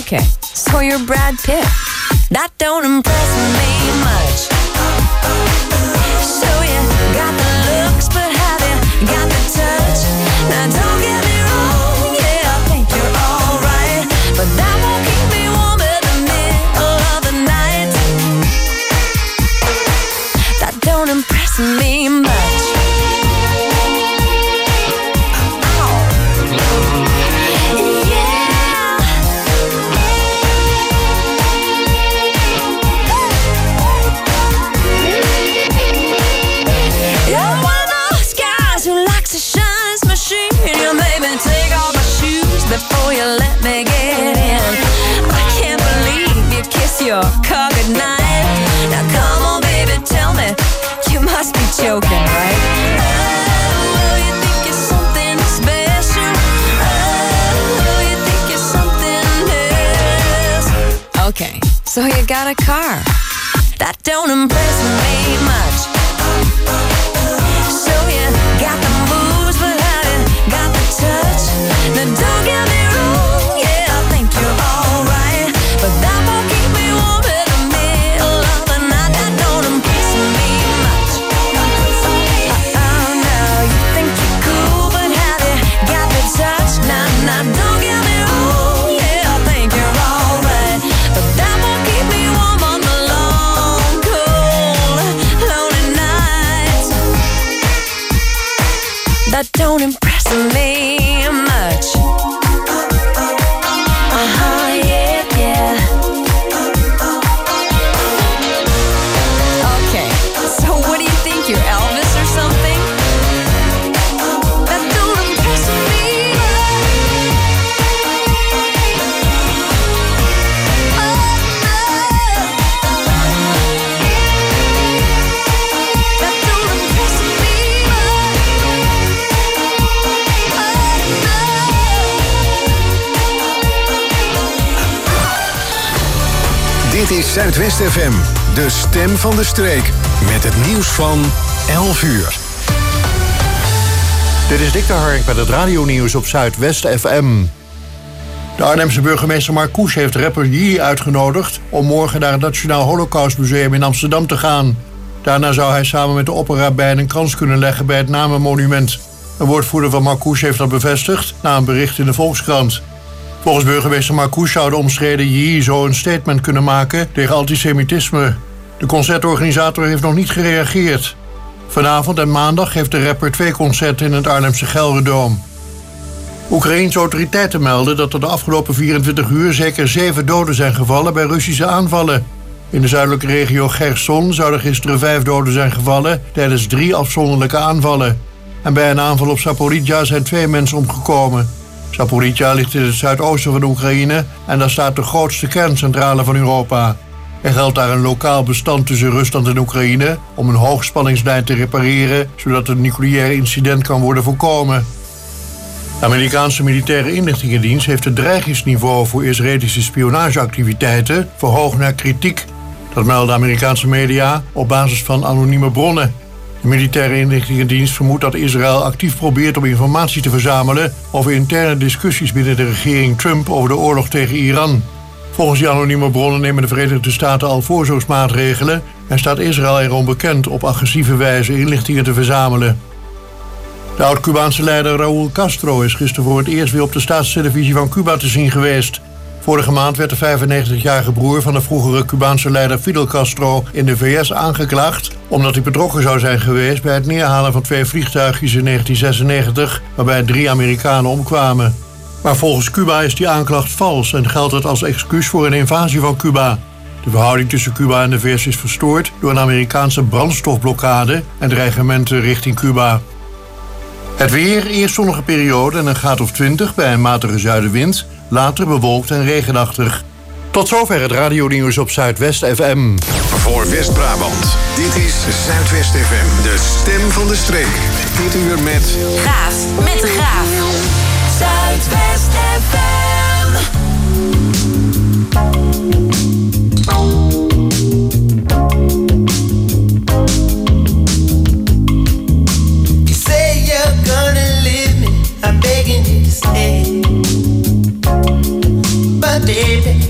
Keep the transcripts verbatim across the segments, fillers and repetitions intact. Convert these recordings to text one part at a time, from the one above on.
Okay, so you're Brad Pitt. That don't impress me much. So you got the looks, but have you got the touch? Now don't get me wrong, yeah, I think you're alright, but that won't keep me warm in the middle of the night. That don't impress me much. Before you let me get in, I can't believe you kiss your car goodnight. Now come on baby, tell me, you must be joking, right? Oh, you think you're something special. Oh, you think you're something else. Okay, so you got a car. That don't impress me much. So you got the moves, but have you got the touch? Now don't get me wrong, yeah, I think you're alright, but that won't keep me warm in the middle of the night. That don't impress me much. Oh no, you think you're cool, but have you got the touch? Now, now don't get me wrong, yeah, I think you're alright, but that won't keep me warm on the long, cold, lonely nights. That don't impress me much. Uh-huh, yeah, yeah. Okay, so what do you think, you're Elvis or something? That don't impress me. Oh, no. That don't impress me. Dit is Zuidwest F M, de stem van de streek. Met het nieuws van elf uur. Dit is Dick de Hark met het radionieuws op Zuidwest F M. De Arnhemse burgemeester Marcouch heeft rapper Yee uitgenodigd om morgen naar het Nationaal Holocaustmuseum in Amsterdam te gaan. Daarna zou hij samen met de opperrabijn een krans kunnen leggen bij het Namenmonument. Een woordvoerder van Marcouch heeft dat bevestigd na een bericht in de Volkskrant. Volgens burgemeester Marcouch zou de omstreden Yee zo een statement kunnen maken tegen antisemitisme. De concertorganisator heeft nog niet gereageerd. Vanavond en maandag heeft de rapper twee concerten in het Arnhemse Gelredome. Oekraïense autoriteiten melden dat er de afgelopen vierentwintig uur zeker zeven doden zijn gevallen bij Russische aanvallen. In de zuidelijke regio Cherson zouden gisteren vijf doden zijn gevallen tijdens drie afzonderlijke aanvallen. En bij een aanval op Zaporizhzhia zijn twee mensen omgekomen. Zaporizhzhia ligt in het zuidoosten van Oekraïne en daar staat de grootste kerncentrale van Europa. Er geldt daar een lokaal bestand tussen Rusland en Oekraïne om een hoogspanningslijn te repareren, zodat een nucleair incident kan worden voorkomen. De Amerikaanse militaire inlichtingendienst heeft het dreigingsniveau voor Israëlische spionageactiviteiten verhoogd naar kritiek. Dat melden Amerikaanse media op basis van anonieme bronnen. De militaire inlichtingendienst vermoedt dat Israël actief probeert om informatie te verzamelen over interne discussies binnen de regering Trump over de oorlog tegen Iran. Volgens die anonieme bronnen nemen de Verenigde Staten al voorzorgsmaatregelen en staat Israël erom bekend op agressieve wijze inlichtingen te verzamelen. De oud-Cubaanse leider Raúl Castro is gisteren voor het eerst weer op de staatstelevisie van Cuba te zien geweest. Vorige maand werd de vijfennegentigjarige broer van de vroegere Cubaanse leider Fidel Castro in de V S aangeklaagd omdat hij betrokken zou zijn geweest bij het neerhalen van twee vliegtuigjes in negentien zesennegentig, waarbij drie Amerikanen omkwamen. Maar volgens Cuba is die aanklacht vals en geldt het als excuus voor een invasie van Cuba. De verhouding tussen Cuba en de V S is verstoord door een Amerikaanse brandstofblokkade en dreigementen richting Cuba. Het weer, eerst zonnige periode en een graad of twintig bij een matige zuidenwind, later bewolkt en regenachtig. Tot zover het radionieuws op Zuidwest F M. Voor West-Brabant, dit is Zuidwest F M, de stem van de streek. Dit uur met... Graaf, met de Graaf. Zuidwest F M. You say you're gonna leave me, I'm begging you to stay. But baby,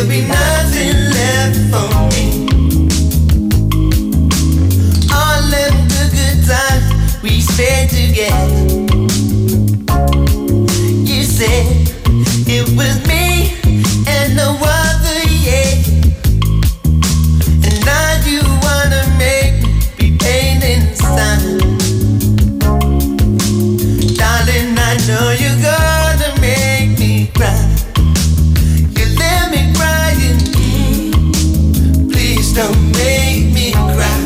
there'll be nothing left for me. All them good, good times we spent together. You said it was me and no other, yeah. And now you wanna make me be pain inside. Darling, I know you're gonna make me cry. You let me crying, mm, please don't make me cry.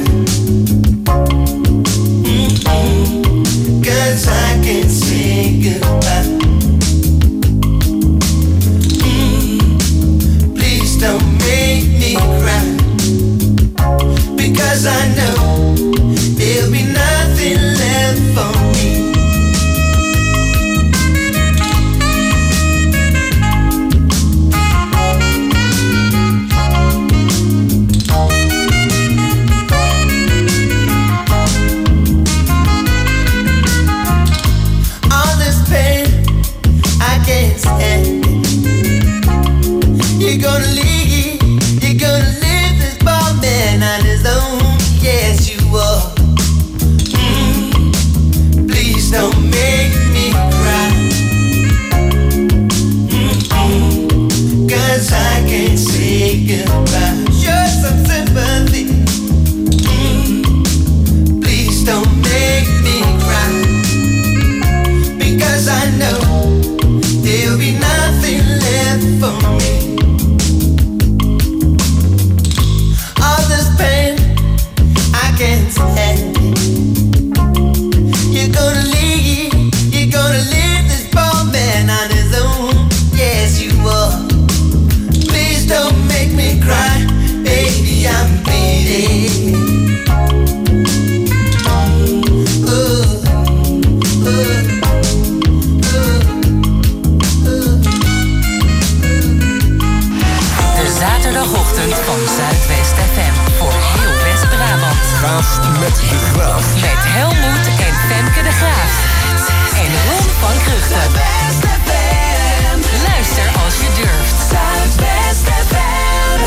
Mm-mm, 'cause I can't say goodbye. Mm, please don't make me cry. Because I know there'll be nothing left for me. All this pain, I can't stand it. You're gonna leave, you're gonna leave this bald man on his own. Yes, you are. Mm, please don't make me cry. Mm-mm, 'cause I can't say goodbye. Show some sympathy. Mm, please don't make me cry. Because I know there'll be nothing left for me. All this pain, I can't stand it. You're gonna leave, you're gonna leave this poor man on his own. Yes, you are. Please don't make me cry, baby, I'm bleeding. Ooh, ooh, De zaterdagochtend van Zuidwest F M voor heel West-Brabant. Gaaf met de Graaf. Met Helmoet en Femke de Graaf. En Ron van Kruchten. Luister als je durft. Zuidwest F M.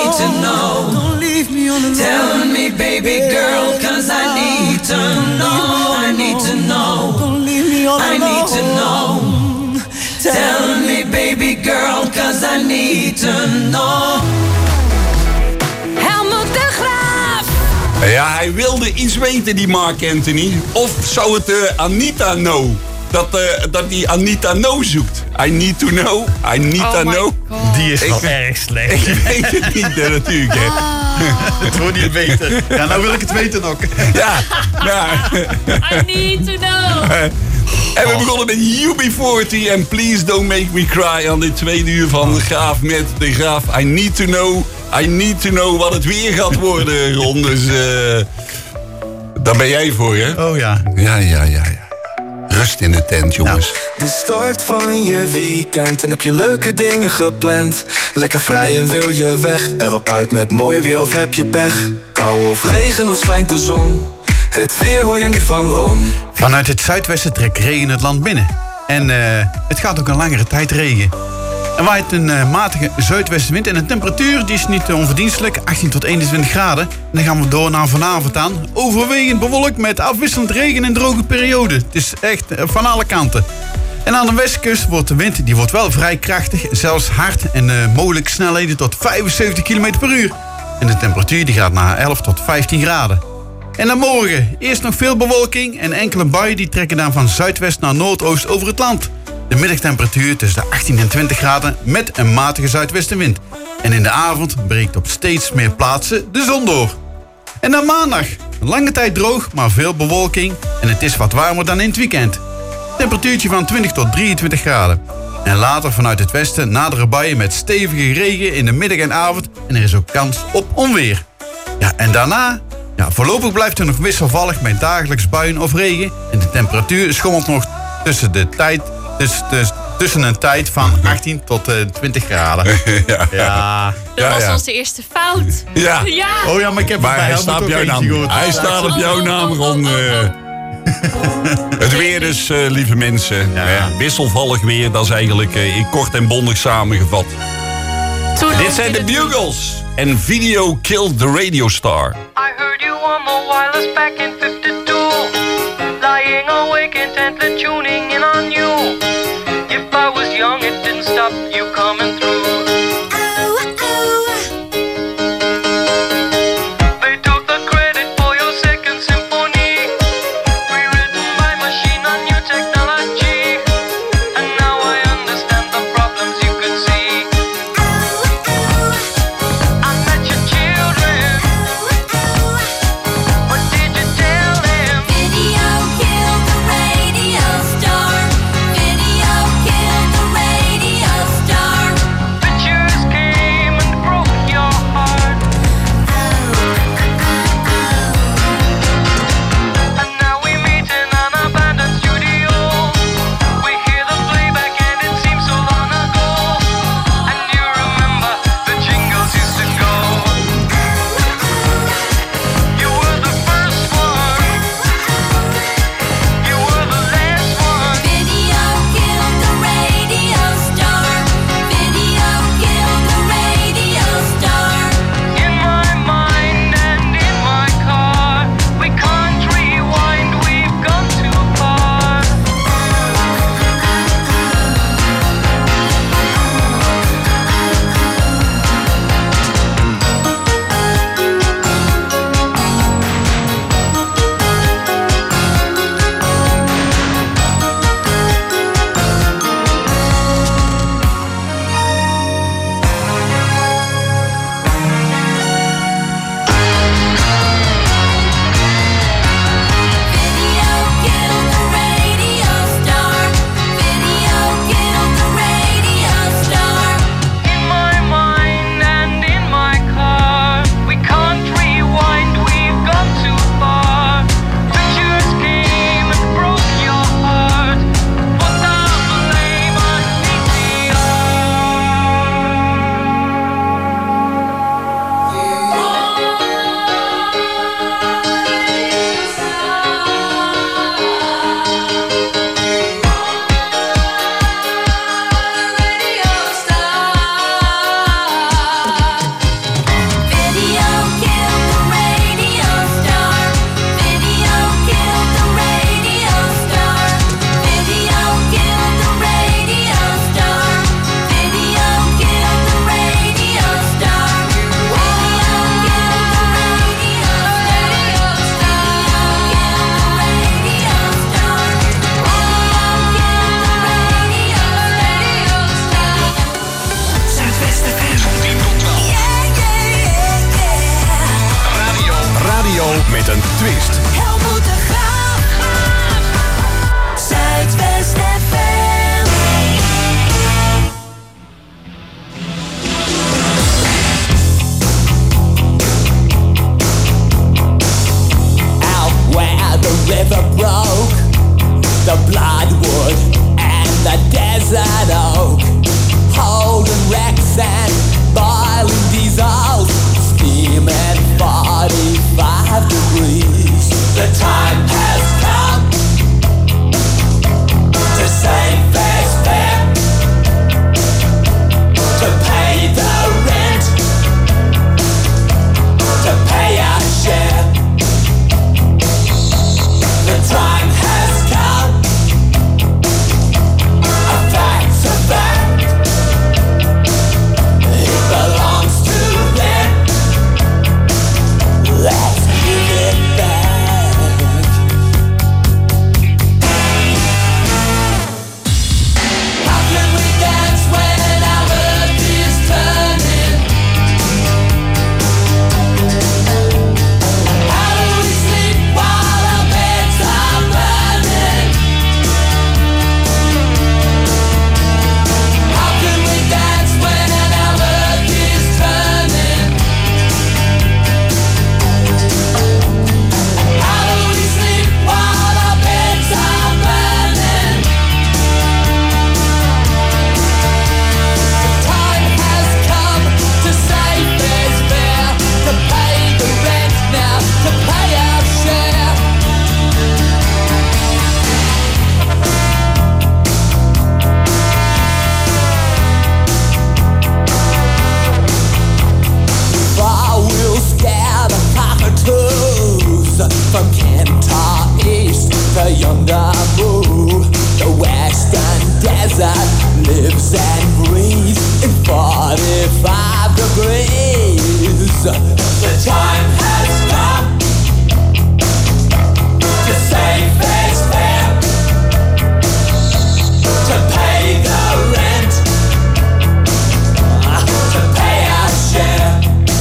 need to know. Don't leave me on the road. Tell me, baby girl, cause I need to know. I need to know. Don't leave me on the road. I need to know. Tell me, baby girl, cause I need to know. Helmut de Graaf. Ja, hij wilde iets weten, die Mark Anthony. Of zou het uh, Anita know? Dat, uh, dat hij Anita know zoekt. I need to know. I need Oh to my know. God. Die is Ik- wel erg slecht. Ik weet het niet, hè, natuurlijk. Hè. Het wil niet weten. Ja, nou wil ik het weten ook. Ja, ja. I need to know. En we begonnen met U B veertig en Please Don't Make Me Cry aan dit tweede uur van de Graaf met de Graaf. I need to know, I need to know wat het weer gaat worden, Ron. Dus uh, daar ben jij voor, hè? Oh ja. Ja, ja, ja, ja. Rust in de tent, jongens. De start van je weekend en heb je leuke dingen gepland. Lekker vrij en wil je weg, erop uit met mooi weer of heb je pech. Kou of regen of schijnt de zon, het weer hoor je niet van Ron. Vanuit het zuidwesten trekt regen het land binnen. En uh, het gaat ook een langere tijd regen. Er waait een uh, matige zuidwestenwind en de temperatuur die is niet uh, onverdienstelijk, achttien tot eenentwintig graden. En dan gaan we door naar vanavond aan. Overwegend bewolkt met afwisselend regen en droge perioden. Het is echt uh, van alle kanten. En aan de westkust wordt de wind die wordt wel vrij krachtig, zelfs hard en uh, mogelijk snelheden tot vijfenzeventig kilometer per uur. En de temperatuur die gaat naar elf tot vijftien graden. En dan morgen, eerst nog veel bewolking en enkele buien die trekken dan van zuidwest naar noordoost over het land. De middagtemperatuur tussen de achttien en twintig graden met een matige zuidwestenwind. En in de avond breekt op steeds meer plaatsen de zon door. En dan maandag, een lange tijd droog, maar veel bewolking en het is wat warmer dan in het weekend. Temperatuurtje van twintig tot drieëntwintig graden. En later vanuit het westen nadere buien met stevige regen in de middag en avond en er is ook kans op onweer. Ja, en daarna... Ja, voorlopig blijft het nog wisselvallig met dagelijks buien of regen. En de temperatuur schommelt nog tussen, de tijd, dus, dus, tussen een tijd van achttien tot uh, twintig graden. Ja. Ja. Dat Ja, was ja. onze eerste fout. Ja. Ja. Oh ja, maar ik heb Maar bij hij Helmut staat op ook jouw eentje naam. gehoord. Hij staat op jouw naam, Ron. Uh, het weer dus, uh, lieve mensen. Ja. Ja, wisselvallig weer, dat is eigenlijk uh, in kort en bondig samengevat. Toen Dit zijn de Bugles. En Video Killed the Radio Star. I heard you on the wireless back in fifty-two, lying awake intently tuning in on you. If I was young, it didn't stop you coming through. They took the credit for your second symphony, rewritten by machine on new technology. And now I understand the problems you could see. I met your children. What did you tell them? Video killed the radio star. Video killed the radio star. But you forty-five degrees. The time has come to say fair's fair, to pay the rent, to pay our share.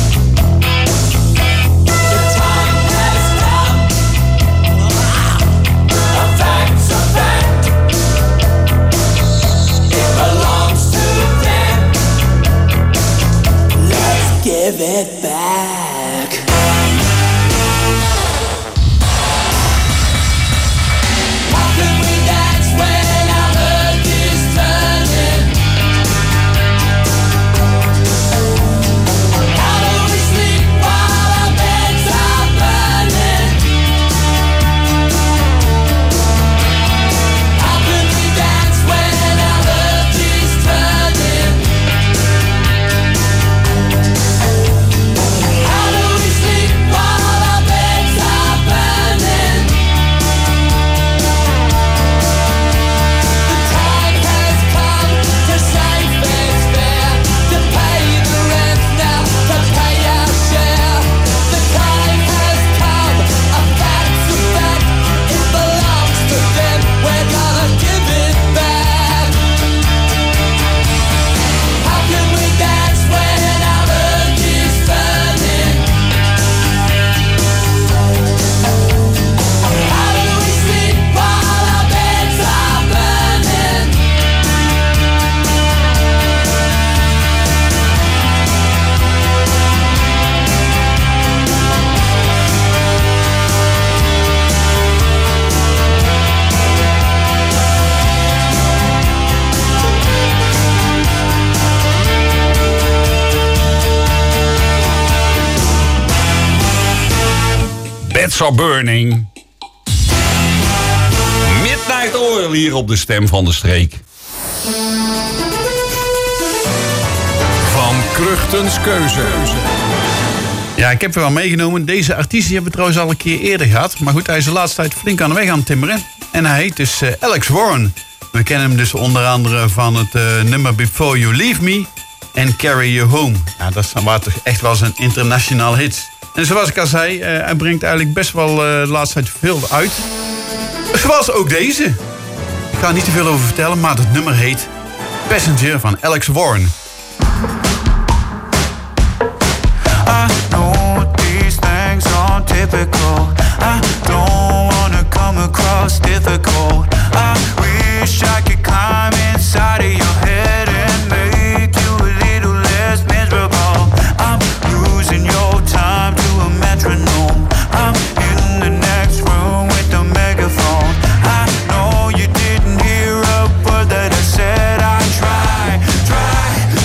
The time has come, a fact's a fact, it belongs to them, let's give it back. How can we dance when our earth is turning? How do we sleep while our beds are burning? How can we dance when our earth is turning? How do we sleep while our beds are burning? The time has come to say fair's fair, to pay the rent now, to pay our share. The time has come, a fact's a fact, it belongs to them, we're gonna give it back. How can we dance when our earth is burning? How do we sleep while our beds are burning? Beds are burning. Midnight Oil hier op de Stem van de Streek. Van Kruchtens Keuze. Ja, ik heb er wel meegenomen. Deze artiest die hebben we trouwens al een keer eerder gehad. Maar goed, hij is de laatste tijd flink aan de weg aan het timmeren. En hij heet dus uh, Alex Warren. We kennen hem dus onder andere van het uh, nummer Before You Leave Me en Carry You Home. Ja, dat waren toch echt wel zijn internationale hits. En zoals ik al zei, uh, hij brengt eigenlijk best wel uh, de laatste tijd veel uit. Zoals ook deze. Ik ga er niet te veel over vertellen, maar het nummer heet Passenger van Alex Warren. I know these things aren't typical. I don't wanna come across difficult. I wish I could climb inside of your head and make you a little less miserable. I'm losing your time to a metronome. I'm in the next room with the megaphone. I know you didn't hear a word that I said. I try, try,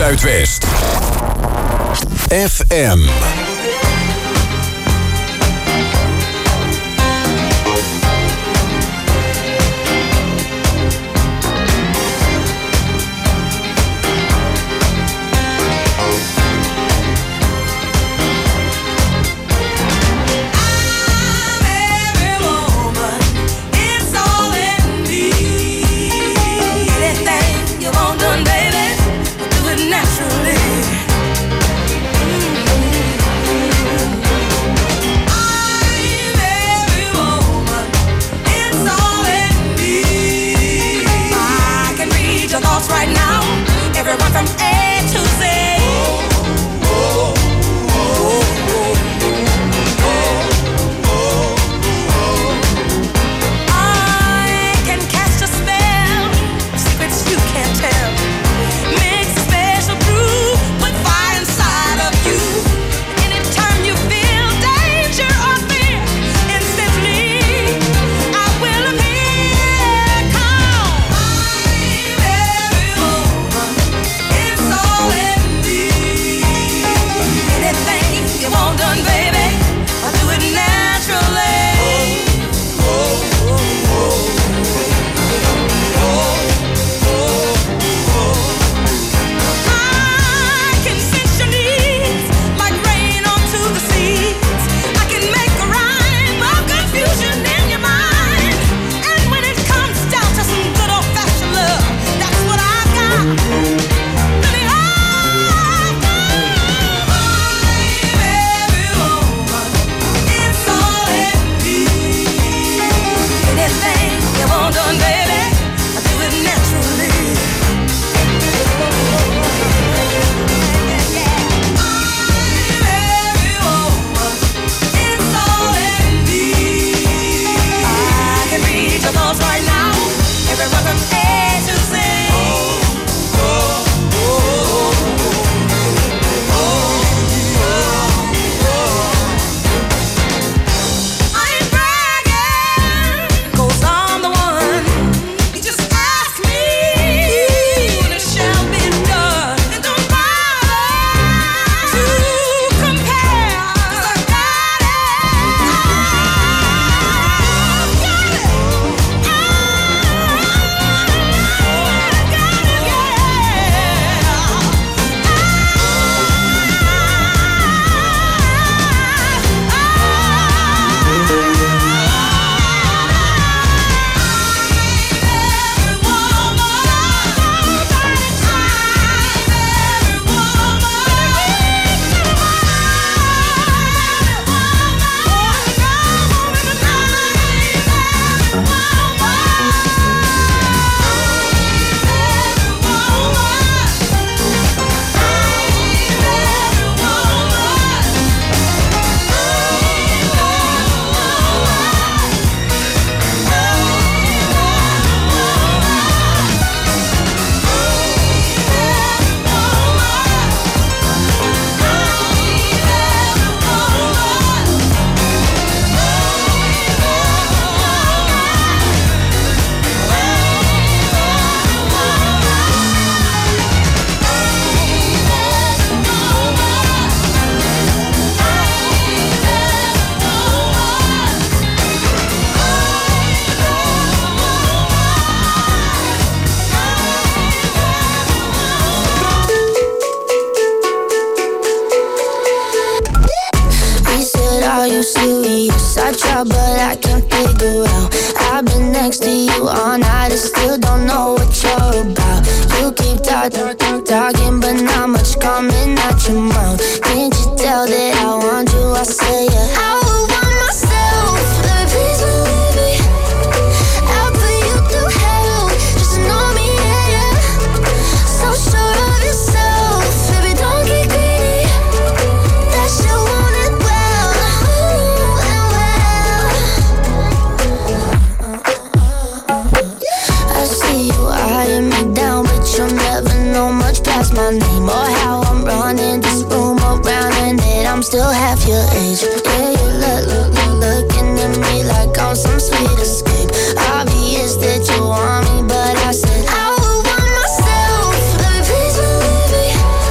Zuidwest. F M. Right now, everyone from A to Z. I can cast a spell, secrets you can't tell. Mix a special brew with fire inside of you. Anytime you feel danger or fear, instantly I will appear. Come, it's all in me. Anything you want done, baby, I'll do it naturally. I can sense your needs like rain onto the seas. I can make a rhyme of confusion in your mind. And when it comes down to some good old-fashioned love, that's what I've got. Really, I've got. Every woman, it's all in me. Anything you want done, baby, I'll do it naturally. Every woman, it's all in me. I can read your thoughts right now, everyone from A to Z. I ain't bragging, 'cause I'm the one. You just ask me, and it shall be done. And don't bother to compare, 'cause I got it. I've got it. I got it, He said, are you serious? I try, but I can't figure out. I've been next to you all night and still don't know what you're about. You keep talking, talking, but not much coming out your mouth. Can't you tell that I want you? I say, yeah. I would want myself. Let me please believe me. I'll put you through hell. Just to know me, yeah, yeah. So sure of yourself. Baby, don't get greedy. That you want it well, ooh, and well. I see you eyeing me down, but you'll never know much past my name or how I'm running this room around, and that I'm still half your age. Yeah, you look, look, look, looking at me like I'm some sweet escape. Obvious that you want me, but I said I would want myself. Let me please believe me.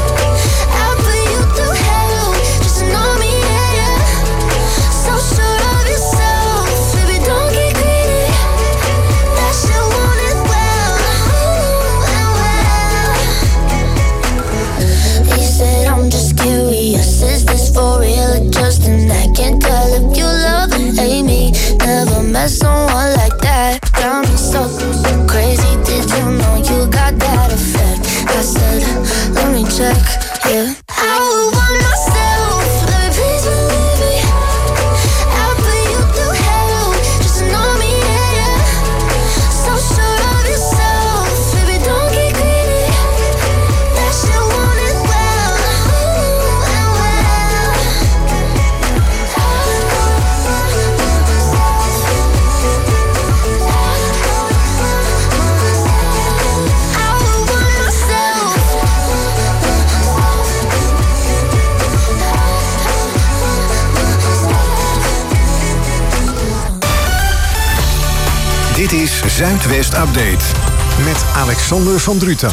Zuidwest Update. Met Alexander van Druten.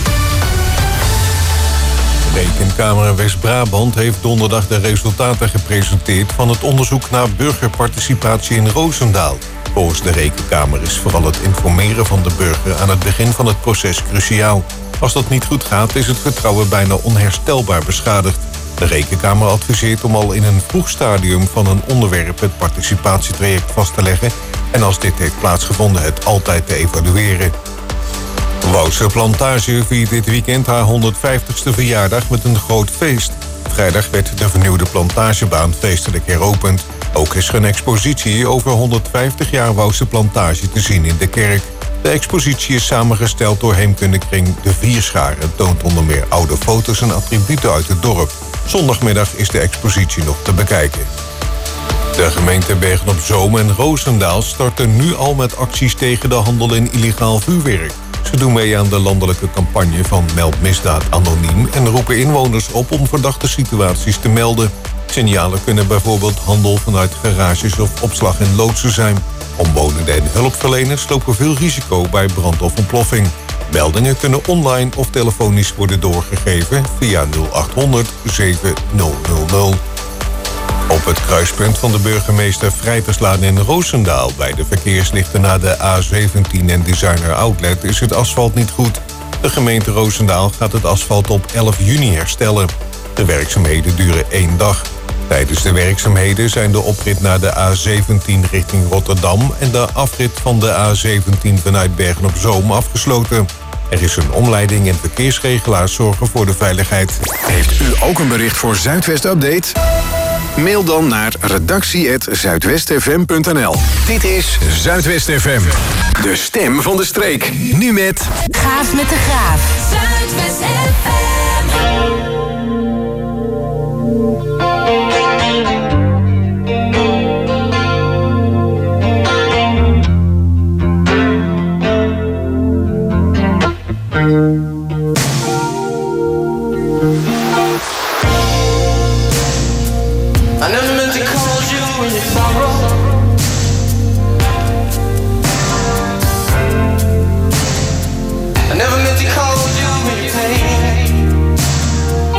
De Rekenkamer in West-Brabant heeft donderdag de resultaten gepresenteerd van het onderzoek naar burgerparticipatie in Roosendaal. Volgens de Rekenkamer is vooral het informeren van de burger aan het begin van het proces cruciaal. Als dat niet goed gaat, is het vertrouwen bijna onherstelbaar beschadigd. De Rekenkamer adviseert om al in een vroeg stadium van een onderwerp het participatietraject vast te leggen en als dit heeft plaatsgevonden het altijd te evalueren. Wouwse Plantage viert dit weekend haar honderdvijftigste verjaardag met een groot feest. Vrijdag werd de vernieuwde plantagebaan feestelijk heropend. Ook is er een expositie over honderdvijftig jaar Wouwse Plantage te zien in de kerk. De expositie is samengesteld door heemkundekring De Vierschaar en toont onder meer oude foto's en attributen uit het dorp. Zondagmiddag is de expositie nog te bekijken. De gemeente Bergen-op-Zoom en Roosendaal starten nu al met acties tegen de handel in illegaal vuurwerk. Ze doen mee aan de landelijke campagne van Meld Misdaad Anoniem en roepen inwoners op om verdachte situaties te melden. Signalen kunnen bijvoorbeeld handel vanuit garages of opslag in loodsen zijn. Omwonenden en hulpverleners lopen veel risico bij brand of ontploffing. Meldingen kunnen online of telefonisch worden doorgegeven via nul acht honderd zeven nul nul nul. Op het kruispunt van de burgemeester Vrijperslaan in Roosendaal bij de verkeerslichten naar de A zeventien en Designer Outlet is het asfalt niet goed. De gemeente Roosendaal gaat het asfalt op elf juni herstellen. De werkzaamheden duren één dag. Tijdens de werkzaamheden zijn de oprit naar de A zeventien richting Rotterdam en de afrit van de A zeventien vanuit Bergen-op-Zoom afgesloten. Er is een omleiding en verkeersregelaars zorgen voor de veiligheid. Heeft u ook een bericht voor Zuidwest Update? Mail dan naar redactie apenstaartje zuidwest f m punt n l. Dit is Zuidwest F M. De stem van de streek. Nu met... Gaaf met de Graaf. Zuidwest F M. I never meant to call you in your sorrow. I never meant to call you in your pain.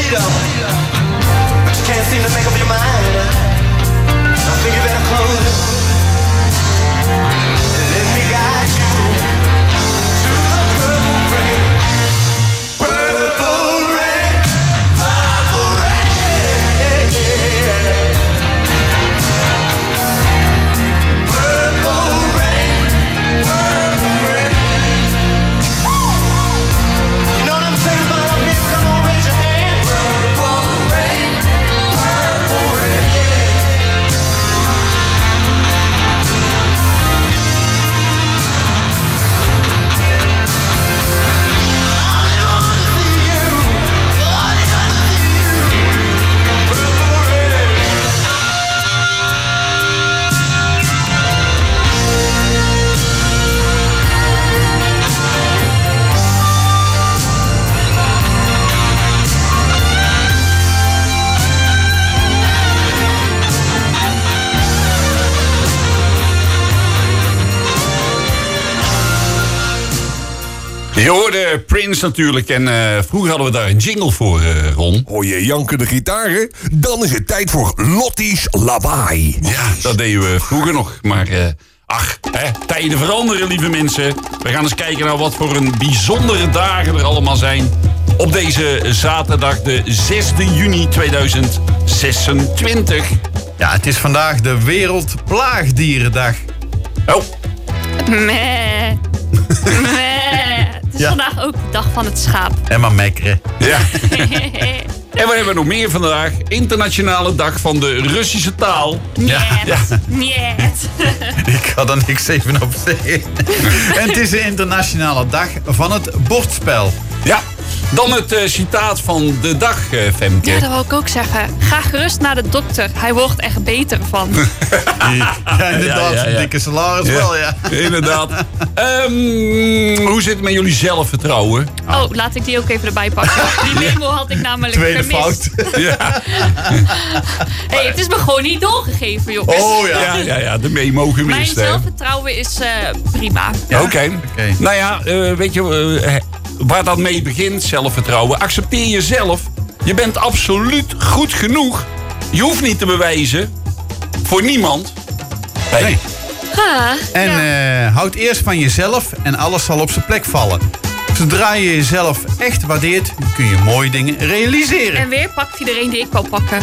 freedom, but you can't seem to make up your mind. I think you better close it and let me guide you to the purple rain. Purple rain, purple rain. Purple rain, purple rain. You know what I'm saying about up here? Come on, raise your hand. Purple rain, purple rain. Je hoorde Prince natuurlijk en uh, vroeger hadden we daar een jingle voor, uh, Ron. Hoor je jankende gitaren? Dan is het tijd voor Lottie's Lawaai. Ja, dat deden we vroeger nog, maar uh, ach, hè, tijden veranderen, lieve mensen. We gaan eens kijken naar wat voor een bijzondere dagen er allemaal zijn op deze zaterdag, de zesde juni tweeduizend zesentwintig. Ja, het is vandaag de Wereldplaagdierendag. Oh. Meh. Meh. Het is Ja. vandaag ook de dag van het schaap. En maar mekkeren. Ja. En we hebben nog meer vandaag. Internationale dag van de Russische taal. Ja. Ja. Niet. Ik ga er niks even op zeggen. En het is de internationale dag van het bordspel. Ja. Dan het uh, citaat van de dag, uh, Femke. Ja, dat wil ik ook zeggen. Ga gerust naar de dokter. Hij wordt er beter van. Ja, inderdaad. Ja, ja, ja. Dikke salaris Ja, wel, ja. Inderdaad. Um, hoe zit het met jullie zelfvertrouwen? Oh, laat ik die ook even erbij pakken. Die memo had ik namelijk Tweede gemist. fout. Ja. Hey, het is me gewoon niet doorgegeven, jongens. Oh ja. Ja, ja, ja, de memo Mijn gemist. hè. zelfvertrouwen is uh, prima. Oké. Okay. Nou ja, uh, weet je, uh, waar dat mee begint, zelfvertrouwen. Accepteer jezelf. Je bent absoluut goed genoeg. Je hoeft niet te bewijzen. Voor niemand. Hey. Nee. Ah, En ja. uh, houd eerst van jezelf en alles zal op zijn plek vallen. Zodra je jezelf echt waardeert, kun je mooie dingen realiseren. En weer pakt iedereen die ik wou pakken.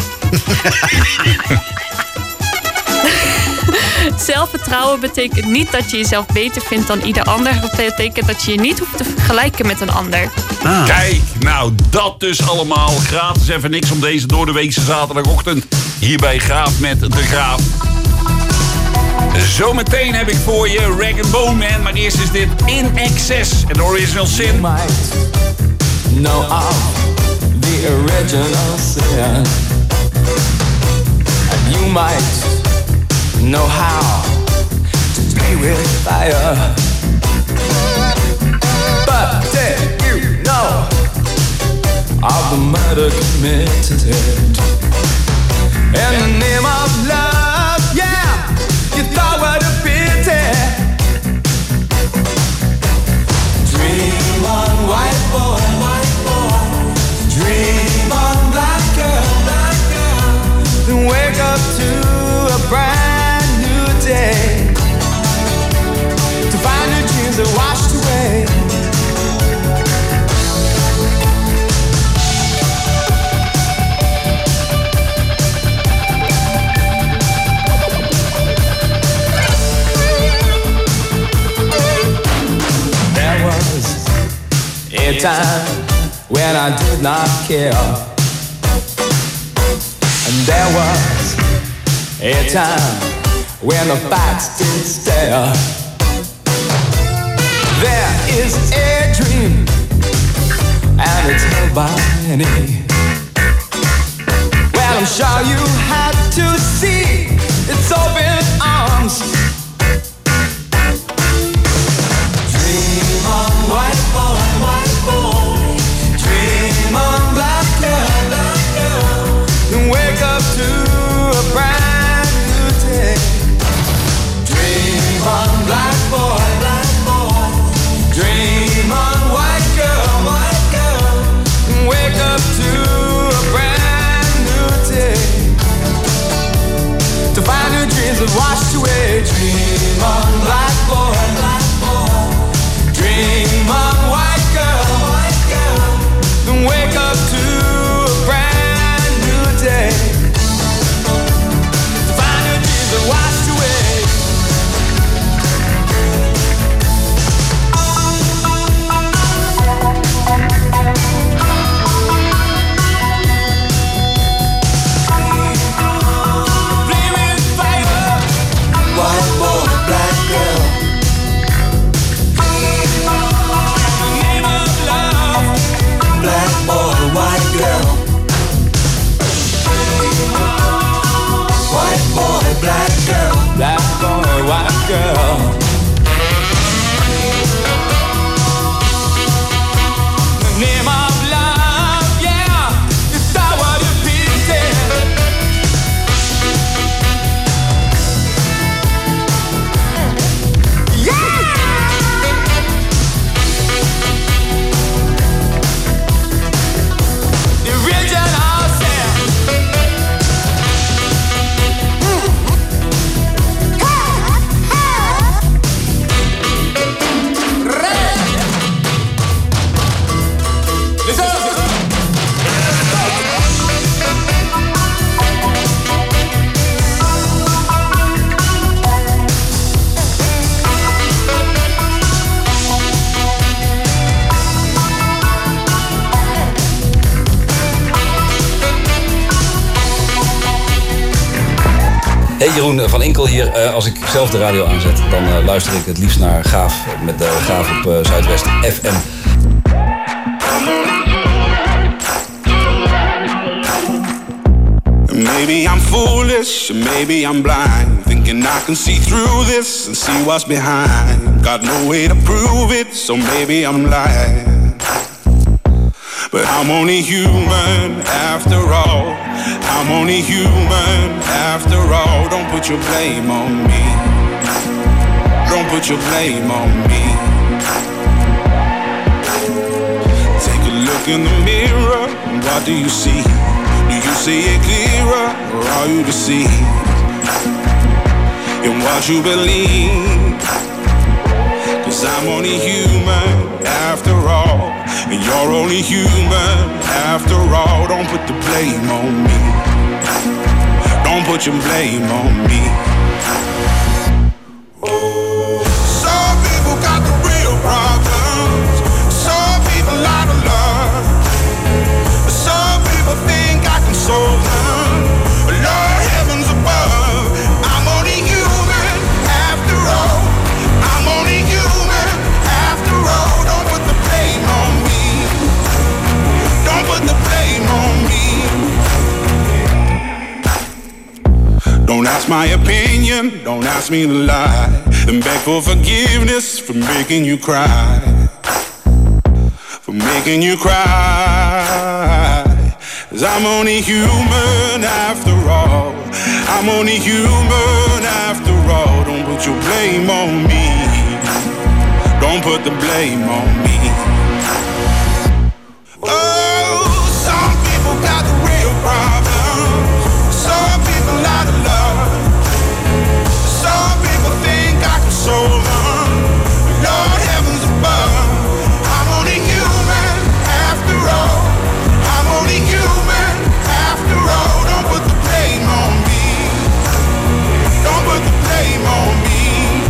Zelfvertrouwen betekent niet dat je jezelf beter vindt dan ieder ander. Dat betekent dat je je niet hoeft te vergelijken met een ander. Ah. Kijk, nou dat dus allemaal gratis en voor niks om deze doordeweekse zaterdagochtend. Hier bij Graaf met de Graaf. Zometeen heb ik voor je Rag and Bone Man, maar eerst is dit In Excess, het original sin. Know of the original sin, and you might know how to play with fire. But did you know of the murder committed in the name of love? Yeah, you thought what a pity. Dream on, white boy, white boy. Dream on, black girl, black girl. Then wake up to a brand new day, to find your dreams are washed away. There was a time when I did not care, and there was a time when the facts did stare. There is a dream, and it's held by many. Well, I'm sure you had to see its open arms. Dream on, white boy, white boy. Dream on, black girl, black girl. Then wake up to a brand new day. Dream on, black boy, black boy. Dream on, white girl, white girl. Then wake up to a Hey Jeroen van Inkel hier. Uh, als ik zelf de radio aanzet, dan uh, luister ik het liefst naar Gaaf. Met uh, Gaaf op uh, Zuidwest F M. Maybe I'm foolish, maybe I'm blind. Thinking I can see through this and see what's behind. Got no way to prove it, so maybe I'm lying. But I'm only human after all. I'm only human after all. Don't put your blame on me. Don't put your blame on me. Take a look in the mirror, and what do you see? Do you see it clearer, or are you deceived in what you believe? Cause I'm only human after all, and you're only human after all. Don't put the blame on me. Don't put your blame on me. Some people got the real problems. Some people out of love. Some people think I can solve them. Lord, heavens above, I'm only human after all. I'm only human after all. Don't put the blame on me. Don't put the blame on me. Don't ask my opinion, don't ask me to lie, and beg for forgiveness for making you cry, for making you cry. Cause I'm only human after all. I'm only human after all. Don't put your blame on me. Don't put the blame on me. Oh, some people got the real problems. Some people out of love. Some people think I can solve them. Lord, heavens above, I'm only human after all. I'm only human after all. Don't put the blame on me. Don't put the blame on me.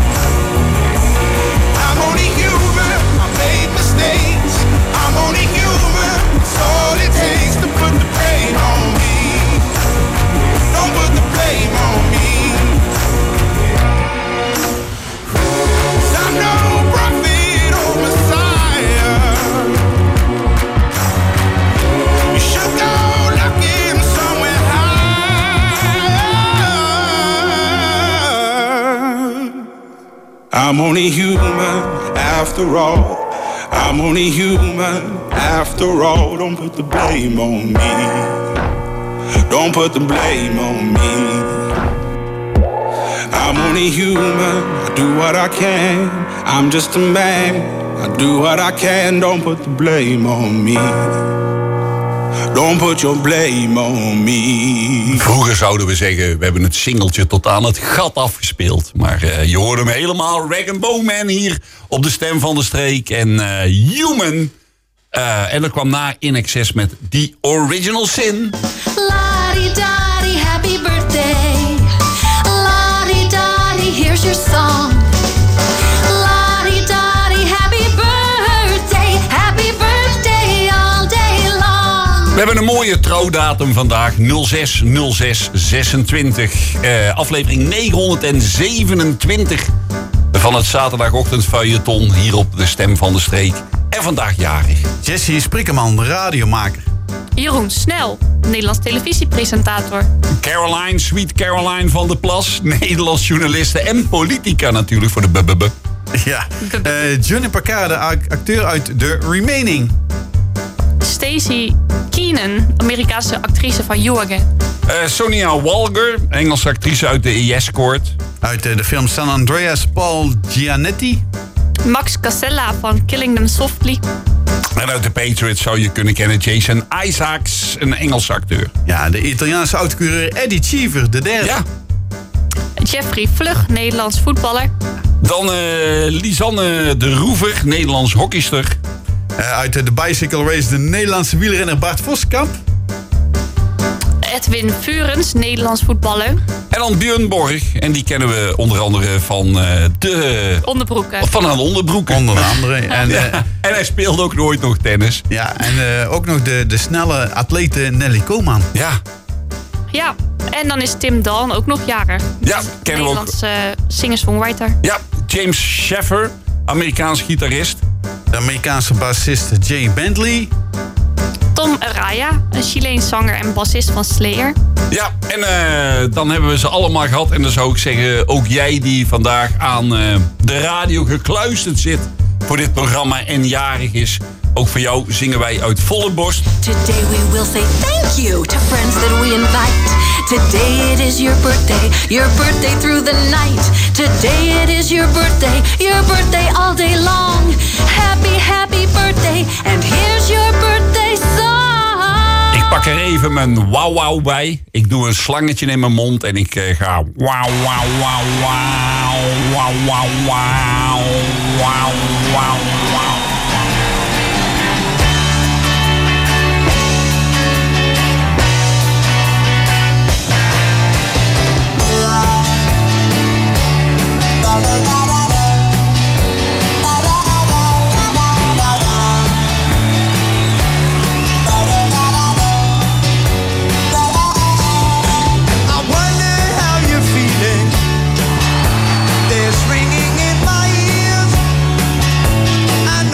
I'm only human. I made mistakes. I'm only human. It's all it takes to put the blame on me. Don't put the blame on me. 'Cause I'm no prophet or Messiah. You should go looking somewhere higher. I'm only human after all. I'm only human after all. Don't put the blame on me. Don't put the blame on me. I'm only human. I do what I can. I'm just a man. I do what I can. Don't put the blame on me. Don't put your blame on me. Vroeger zouden we zeggen, we hebben het singeltje tot aan het gat afgespeeld. Maar uh, je hoorde hem helemaal, Rag and Bone Man hier op de Stem van de Streek. En uh, Human. Uh, en er kwam na In Excess met The Original Sin. La-di-da-di, happy birthday. La-di-da-di, here's your song. La-di-da-di, happy birthday. Happy birthday all day long. We hebben een mooie trouwdatum vandaag, nul zes nul zes zesentwintig. Uh, aflevering negenhonderdzevenentwintig van het zaterdagochtend feuilleton hier op de Stem van de Streek. En vandaag jarig. Jessie Sprikkeman, radiomaker. Jeroen Snel, Nederlands televisiepresentator. Caroline, Sweet Caroline van der Plas, Nederlands journaliste en politica natuurlijk voor de B B B. Ja, uh, Johnny Parker, de acteur uit The Remaining. Stacey Keenan, Amerikaanse actrice van You Again. Uh, Sonia Walger, Engelse actrice uit de Yes Court. Uit uh, de film San Andreas, Paul Giannetti. Max Casella van Killing Them Softly. En uit The Patriots zou je kunnen kennen Jason Isaacs, een Engelse acteur. Ja, de Italiaanse autocoureur Eddie Cheever, de derde. Ja. Jeffrey Vlug, Nederlands voetballer. Dan uh, Lisanne de Roever, Nederlands hockeyster. Uh, uit de Bicycle Race, de Nederlandse wielrenner Bart Voskamp. Edwin Furens, Nederlands voetballer. En dan Björn Borg. En die kennen we onder andere van uh, de... Onderbroeken. Van haar onderbroeken. Onder andere. En, ja. uh, en hij speelde ook nooit nog tennis. Ja, en uh, ook nog de, de snelle atlete Nelly Koolman. Ja. Ja, En dan is Tim Dawn ook nog jarig. Ja, kennen we ook. Nederlandse uh, singer-songwriter. Ja, James Sheffer, Amerikaans gitarist. De Amerikaanse bassist Jay Bentley. Tom Araya, een Chileens zanger en bassist van Slayer. Ja, en uh, dan hebben we ze allemaal gehad. En dan zou ik zeggen, ook jij die vandaag aan uh, de radio gekluisterd zit voor dit programma en jarig is. Ook voor jou zingen wij uit volle borst. Today we will say thank you to friends that we invite. Today it is your birthday, your birthday through the night. Today it is your birthday, your birthday all day long. Happy, happy birthday, and here's your birthday song. Ik pak er even mijn wauw wauw bij. Ik doe een slangetje in mijn mond en ik uh, ga wauw wauw wauw wauw wauw wauw wauw wauw wauw wauw. Ringing in my ears. I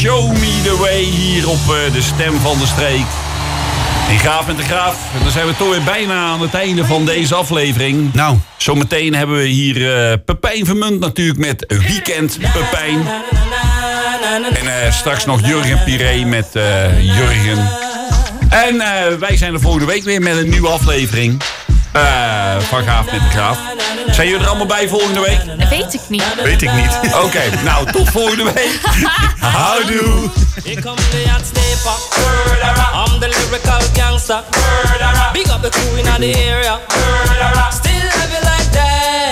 Show Me The Way hier op uh, de Stem van de Streek. In Graaf met de Graaf. En dan zijn we toch weer bijna aan het einde van deze aflevering. Nou. Zometeen hebben we hier uh, Pepijn Vermunt natuurlijk met Weekend Pepijn. En uh, straks nog Jurgen Piré met uh, Jurgen. En uh, wij zijn er volgende week weer met een nieuwe aflevering. Uh, van Graaf met de Graaf. Zijn jullie er allemaal bij volgende week? Dat weet ik niet. Weet ik niet. Oké, okay, nou tot volgende week. Houdoe. Here come the hot stepper. I'm the lyrical gangster. Big up the crew in the area. Still have it like that.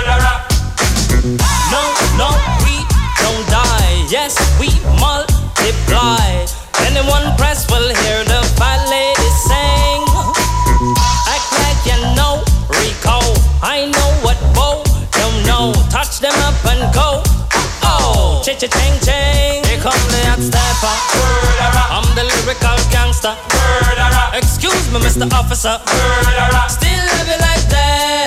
No, no, we don't die. Yes, we multiply. Anyone press will hear the fat lady sing. Act like you know Rico. I know what Bo don't know. Touch them up and go. Oh, cha-cha-ching ching. Here come the hot stepper. I'm the lyrical gangster. Excuse me, Mister Officer. Still have it like that.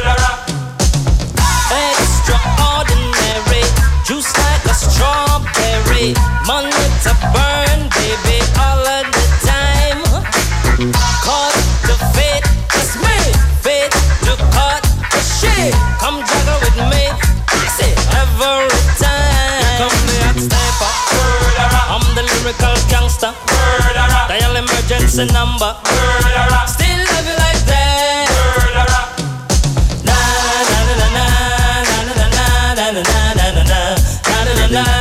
Extraordinary. Juice like a strawberry. Money to burn, baby, all of the time. Caught the fate, it's me. Fate to cut the shit. Come juggle with me. See, every time. Here come the hot stepper. I'm the lyrical gangster. Dial emergency number. Still have it like that. Na na na na na na na na na na na na na na.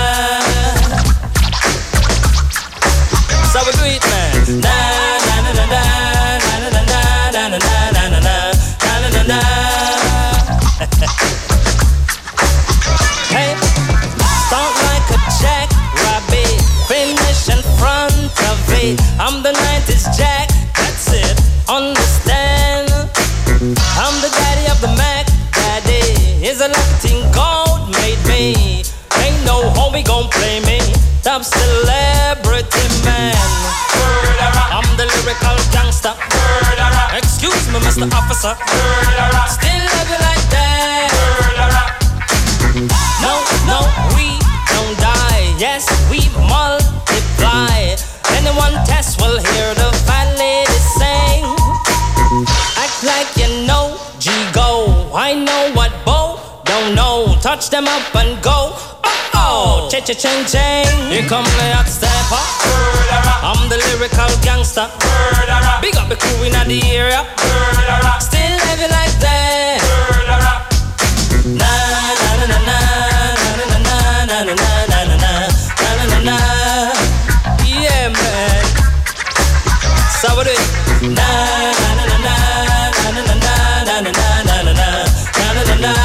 So we do it, man. Na na na na na na na na na na na na na na na. Hey, start like a jackrabbit, finish in front of it. I'm the nineties Jack, that's it. Understand? I'm the daddy of the Mac. Daddy is a lucky gold made me. Ain't no homie gon' play me. Top celebrity man. I'm the lyrical gangster. Excuse me, Mister Officer. Still love you like that. No, no, we don't die. Yes, we multiply. Anyone test will hear the fat lady sing. Act like you know G-Go. I know what Bo don't know. Touch them up and go. Oh, cha-cha-ching-ching. Here come the hot stepper. I'm the lyrical gangster. Big up the crew in the area. Still have it like that. Na na na na na na na na na na na na na na. Yeah, man. So we do it. Na na na na na na na na na na na na na na.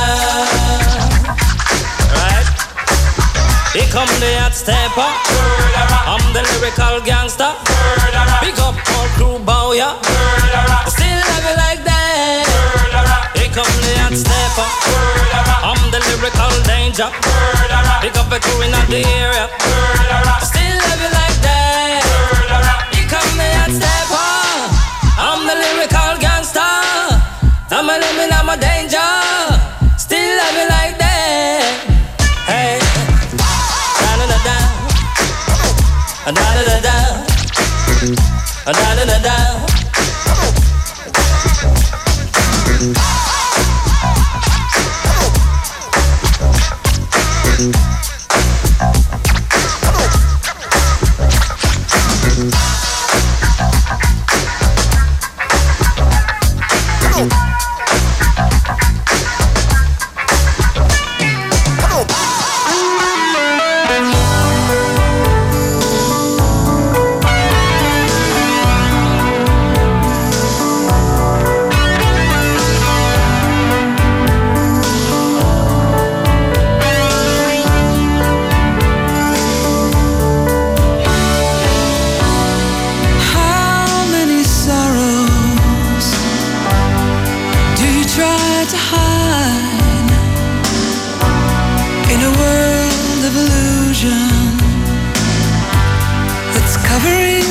Right. Here come the hot stepper. I'm the lyrical gangster. Big up all crew bow ya. Still have it like that. Here come the hot stepper. I'm the lyrical danger. Big up the crew in the area. Still have it like that. Here come the hot stepper. I'm the lyrical gangster. I'm a limit, I'm a danger. Still have it like that. Hey. Da-da-da-da. Da-da-da-da. Da-da-da-da. Covering